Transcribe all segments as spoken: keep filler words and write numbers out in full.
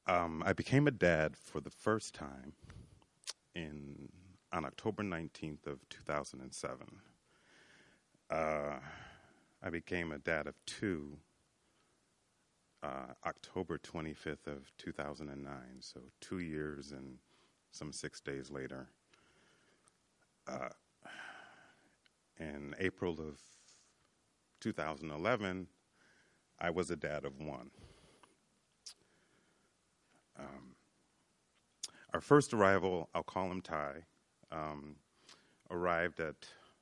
Um, I became a dad for the first time in on October nineteenth of two thousand seven. Uh, I became a dad of two uh, October twenty-fifth of two thousand nine, so two years and some six days later. Uh, in April of two thousand eleven, I was a dad of one. Um, our first arrival, I'll call him Ty, um, arrived at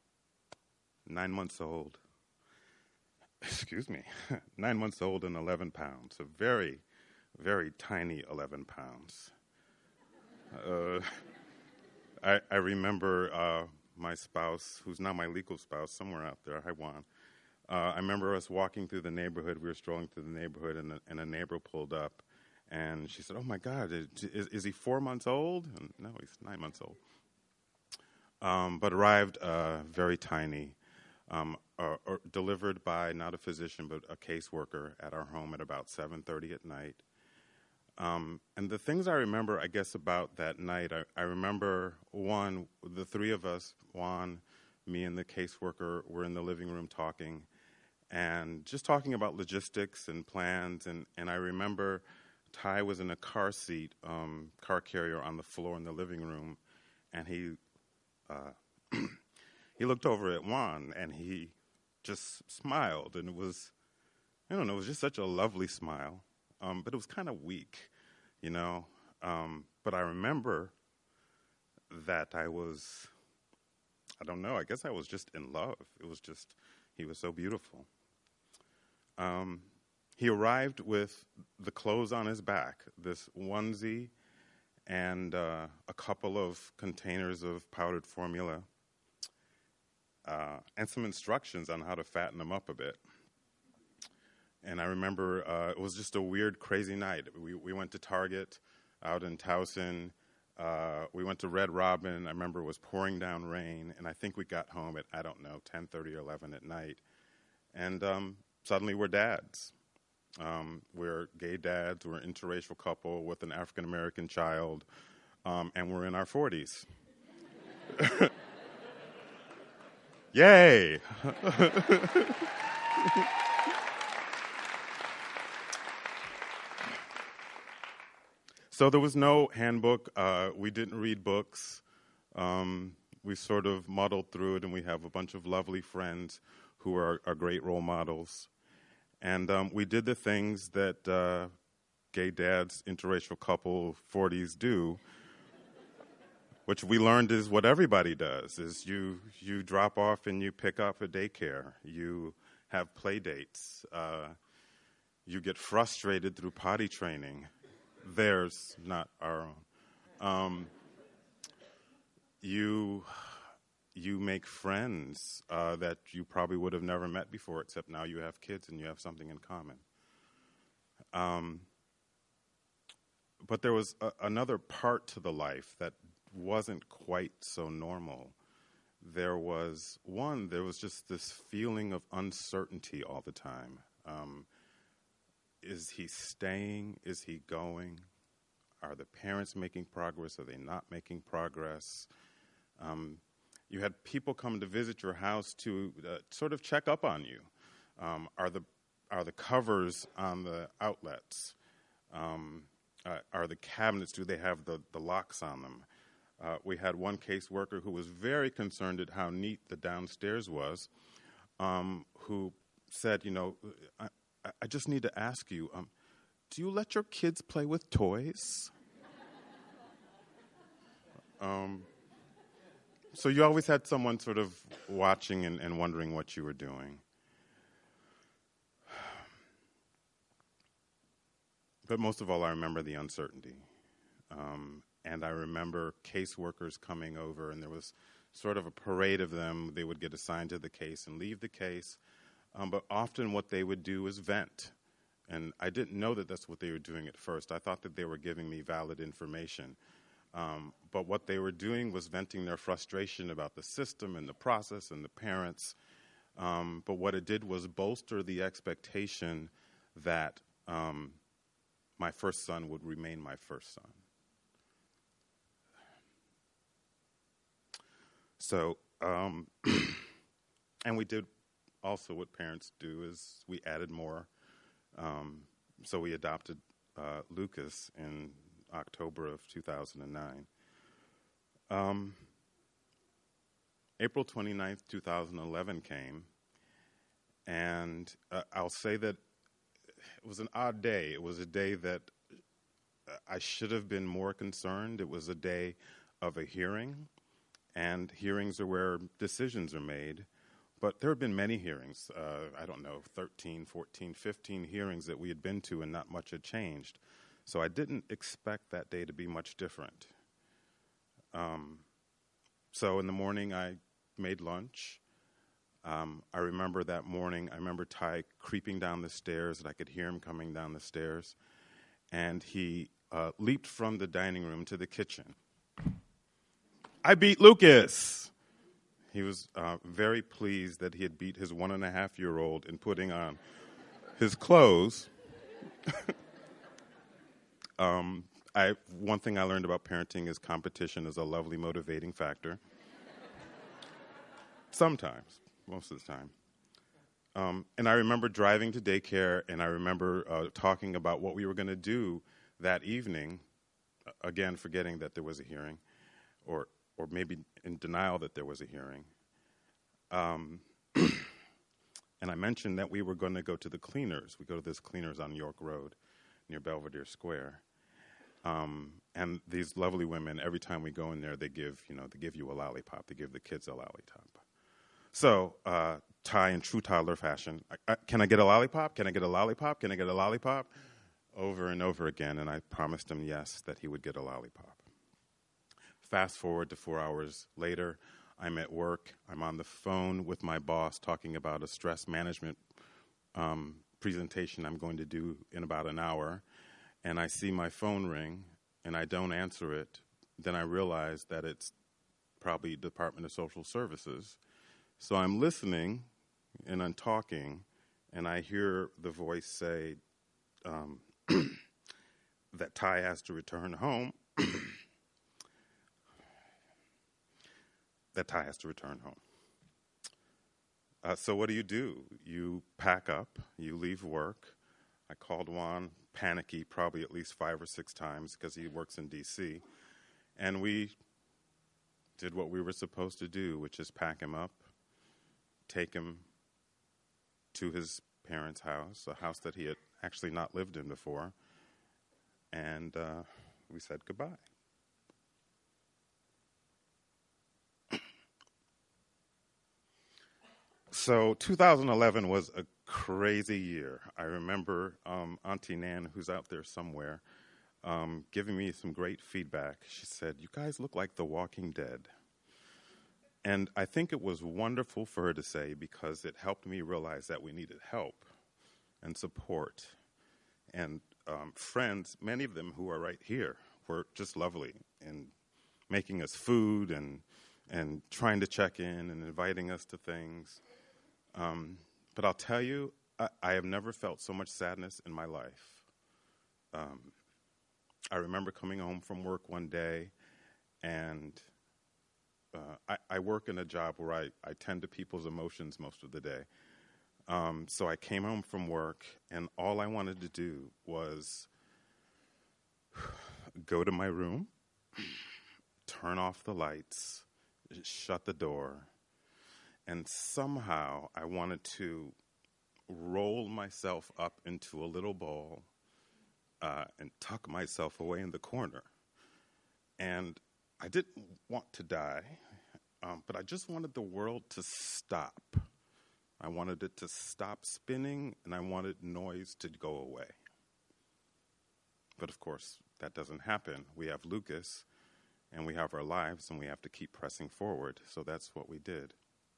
nine months old. Excuse me, nine months old and eleven pounds. A very, very tiny eleven pounds. Uh, I, I remember uh, my spouse, who's now my legal spouse, somewhere out there. Hi, Juan. Uh, I remember us walking through the neighborhood. We were strolling through the neighborhood, and a, and a neighbor pulled up. And she said, "Oh, my God, is, is he four months old?" And, no, he's nine months old. Um, but arrived uh, very tiny, um, or, or delivered by not a physician but a caseworker at our home at about seven thirty at night. Um, and the things I remember, I guess, about that night, I, I remember, one, the three of us, Juan, me, and the caseworker, were in the living room talking, and just talking about logistics and plans. And, and I remember Ty was in a car seat, um, car carrier on the floor in the living room, and he uh, he looked over at Juan, and he just smiled, and it was, I don't know, it was just such a lovely smile, um, but it was kind of weak, you know. Um, but I remember that I was, I don't know, I guess I was just in love. It was just, he was so beautiful. Um, He arrived with the clothes on his back, this onesie and uh, a couple of containers of powdered formula, uh, and some instructions on how to fatten him up a bit. And I remember uh, it was just a weird, crazy night. We, we went to Target out in Towson. Uh, we went to Red Robin. I remember it was pouring down rain, and I think we got home at, I don't know, ten thirty or eleven at night. And um, suddenly we're dads. Um, we're gay dads, we're an interracial couple with an African-American child, um, and we're in our forties. Yay! So there was no handbook. Uh, we didn't read books. Um, we sort of muddled through it, and we have a bunch of lovely friends who are, are great role models. And um, we did the things that uh, gay dads, interracial couple, forties do, which we learned is what everybody does, is you you drop off and you pick up at daycare. You have play dates. Uh, you get frustrated through potty training. Theirs, not our own. Um, you... You make friends uh, that you probably would have never met before, except now you have kids and you have something in common. Um, but there was a, another part to the life that wasn't quite so normal. There was, one, there was just this feeling of uncertainty all the time. Um, is he staying? Is he going? Are the parents making progress? Are they not making progress? Um, You had people come to visit your house to uh, sort of check up on you. Um, are the are the covers on the outlets? Um, uh, are the cabinets, do they have the, the locks on them? Uh, we had one caseworker who was very concerned at how neat the downstairs was, um, who said, you know, I, I just need to ask you, um, do you let your kids play with toys? um So you always had someone sort of watching and, and wondering what you were doing. But most of all, I remember the uncertainty. Um, and I remember caseworkers coming over, and there was sort of a parade of them. They would get assigned to the case and leave the case. Um, but often what they would do is vent. And I didn't know that that's what they were doing at first. I thought that they were giving me valid information. Um, but what they were doing was venting their frustration about the system and the process and the parents. Um, but what it did was bolster the expectation that um, my first son would remain my first son. So, um, and we did also what parents do is we added more. Um, so we adopted uh, Lucas in October of two thousand nine. Um, April twenty-ninth, two thousand eleven came, and uh, I'll say that it was an odd day. It was a day that I should have been more concerned. It was a day of a hearing, and hearings are where decisions are made. But there have been many hearings, uh, I don't know, thirteen, fourteen, fifteen hearings that we had been to, and not much had changed. So I didn't expect that day to be much different. Um, so in the morning, I made lunch. Um, I remember that morning, I remember Ty creeping down the stairs, and I could hear him coming down the stairs. And he uh, leaped from the dining room to the kitchen. I beat Lucas! He was uh, very pleased that he had beat his one-and-a-half-year-old in putting on his clothes. um, I, one thing I learned about parenting is competition is a lovely motivating factor. Sometimes, most of the time. Um, and I remember driving to daycare, and I remember uh, talking about what we were going to do that evening, again, forgetting that there was a hearing, or or maybe in denial that there was a hearing. Um, and I mentioned that we were going to go to the cleaners. We go to this cleaners on York Road near Belvedere Square. Um, and these lovely women, every time we go in there, they give, you know, they give you a lollipop. They give the kids a lollipop. So, uh, Ty, in true toddler fashion, I, I, can I get a lollipop? Can I get a lollipop? Can I get a lollipop? Over and over again, and I promised him yes, that he would get a lollipop. Fast forward to four hours later, I'm at work. I'm on the phone with my boss talking about a stress management um, presentation I'm going to do in about an hour, and I see my phone ring, and I don't answer it. Then I realize that it's probably Department of Social Services. So I'm listening, and I'm talking, and I hear the voice say um, that Ty has to return home. that Ty has to return home. Uh, so what do you do? You pack up, you leave work. I called Juan, panicky, probably at least five or six times because he works in D C, and we did what we were supposed to do, which is pack him up, take him to his parents' house, a house that he had actually not lived in before, and uh, we said goodbye. So two thousand eleven was a crazy year. I remember um, Auntie Nan, who's out there somewhere, um, giving me some great feedback. She said, "You guys look like The Walking Dead." And I think it was wonderful for her to say because it helped me realize that we needed help and support. And um, friends, many of them who are right here, were just lovely in making us food and and trying to check in and inviting us to things. Um, but I'll tell you, I, I have never felt so much sadness in my life. Um, I remember coming home from work one day, and uh, I, I work in a job where I, I tend to people's emotions most of the day. Um, so I came home from work, and all I wanted to do was go to my room, turn off the lights, shut the door, and somehow I wanted to roll myself up into a little ball uh, and tuck myself away in the corner. And I didn't want to die, um, but I just wanted the world to stop. I wanted it to stop spinning, and I wanted noise to go away. But of course, that doesn't happen. We have Lucas, and we have our lives, and we have to keep pressing forward. So that's what we did.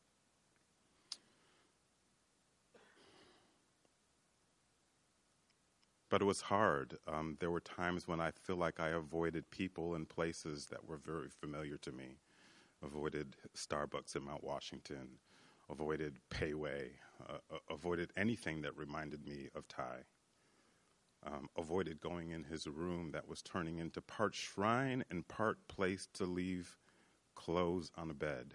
But it was hard. Um, there were times when I feel like I avoided people and places that were very familiar to me. Avoided Starbucks in Mount Washington, avoided Payway, uh, avoided anything that reminded me of Ty. um, avoided going in his room that was turning into part shrine and part place to leave clothes on a bed.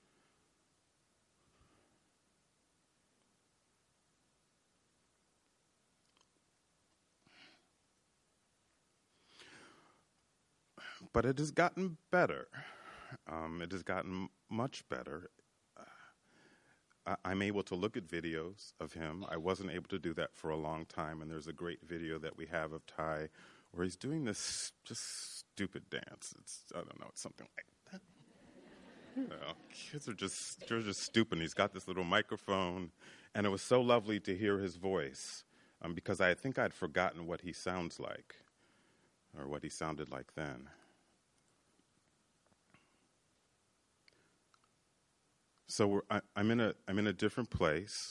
But it has gotten better. Um, it has gotten much better. Uh, I, I'm able to look at videos of him. I wasn't able to do that for a long time, and there's a great video that we have of Ty where he's doing this just stupid dance. It's, I don't know, it's something like that. You know, kids are just, they're just stupid. He's got this little microphone, and it was so lovely to hear his voice um, because I think I'd forgotten what he sounds like or what he sounded like then. So we're, I, I'm in a I'm in a different place,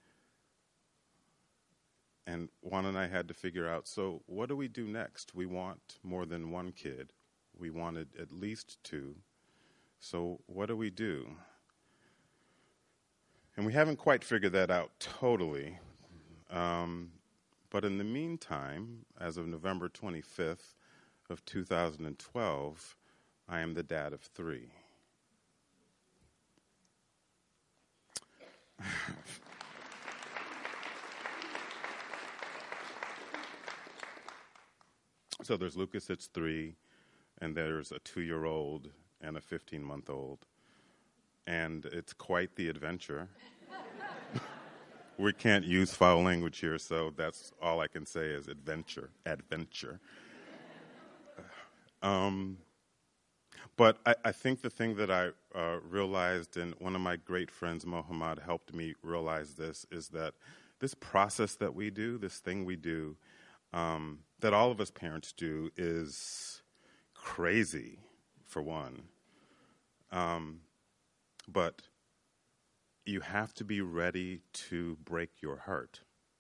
and Juan and I had to figure out. So what do we do next? We want more than one kid. We wanted at least two. So what do we do? And we haven't quite figured that out totally. Um, but in the meantime, as of November twenty-fifth of two thousand twelve, I am the dad of three. So there's Lucas, it's three, and there's a two-year-old and a fifteen-month-old. And it's quite the adventure. We can't use foul language here, so that's all I can say is adventure, adventure. Um, but I, I think the thing that I uh, realized, and one of my great friends, Mohammad, helped me realize this, is that this process that we do, this thing we do, um, that all of us parents do, is crazy, for one. Um, but you have to be ready to break your heart.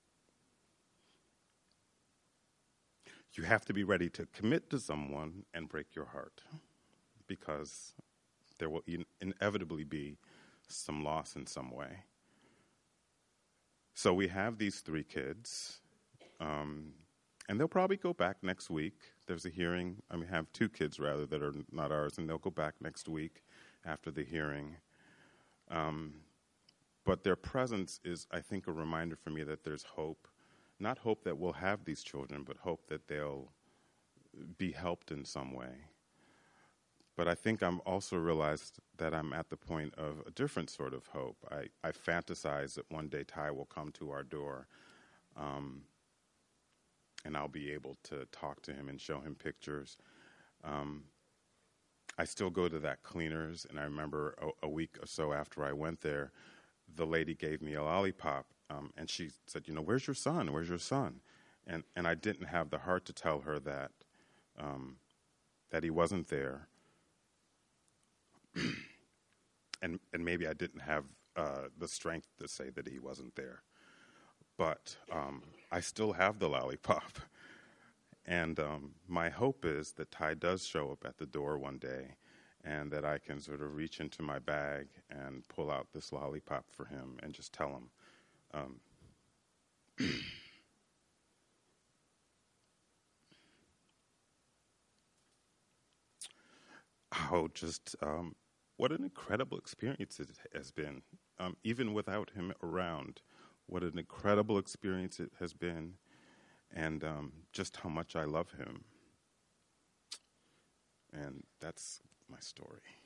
You have to be ready to commit to someone and break your heart, because there will in- inevitably be some loss in some way. So we have these three kids, um, and they'll probably go back next week. There's a hearing. I mean, we have two kids, rather, that are not ours, and they'll go back next week after the hearing. Um, but their presence is, I think, a reminder for me that there's hope. Not hope that we'll have these children, but hope that they'll be helped in some way. But I think I'm also realized that I'm at the point of a different sort of hope. I, I fantasize that one day Ty will come to our door, um, and I'll be able to talk to him and show him pictures. Um, I still go to that cleaners, and I remember a, a week or so after I went there, the lady gave me a lollipop, um, and she said, you know, where's your son? Where's your son? And and I didn't have the heart to tell her that um, that he wasn't there. and and maybe I didn't have uh, the strength to say that he wasn't there. But um, I still have the lollipop. And um, my hope is that Ty does show up at the door one day, and that I can sort of reach into my bag and pull out this lollipop for him and just tell him, um, oh, just um, what an incredible experience it has been. Um, even without him around, what an incredible experience it has been, and um, just how much I love him. And that's my story.